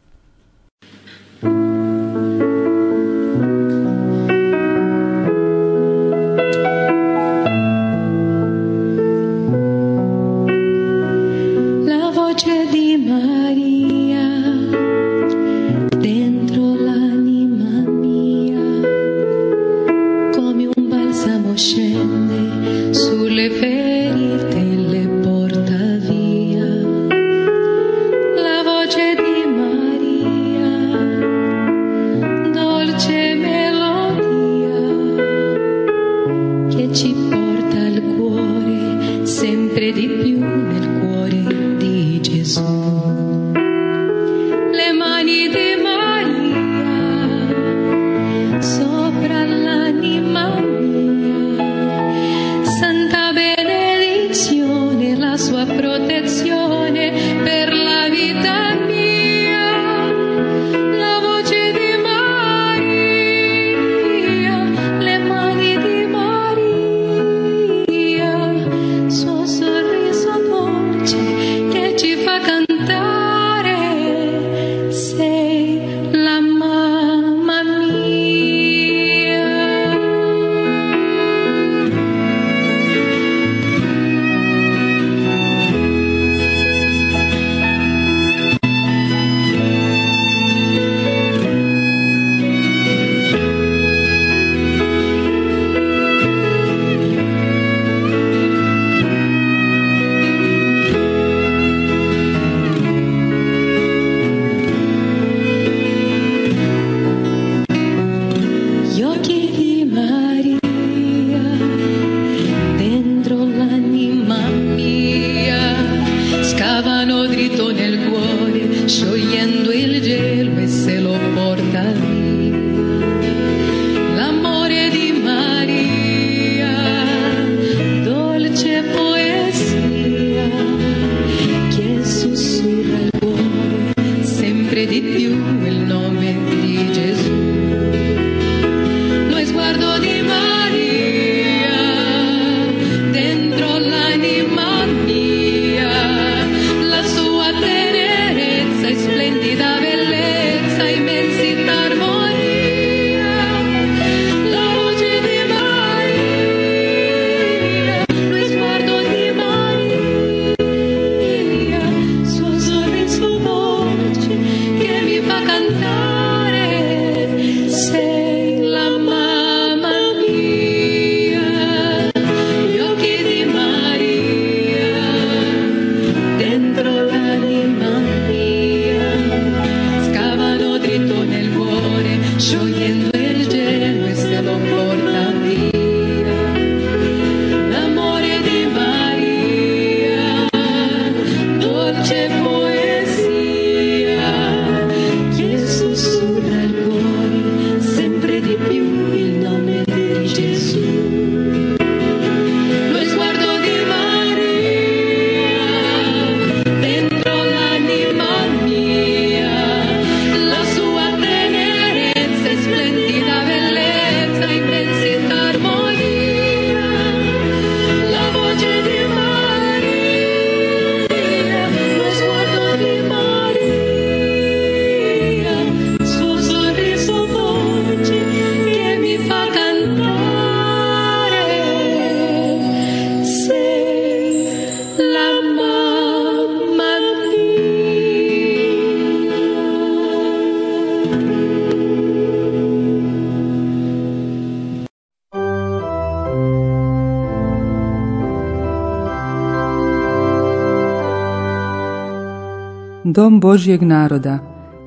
A: Dom Božjeg naroda.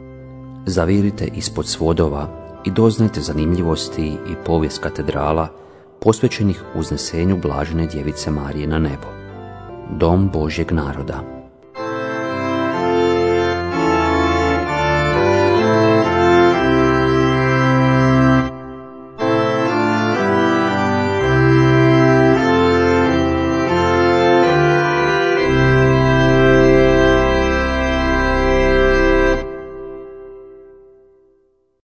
B: Zavirite ispod svodova i doznajte zanimljivosti i povijest katedrala posvećenih uznesenju Blažene djevice Marije na nebo. Dom Božjeg naroda.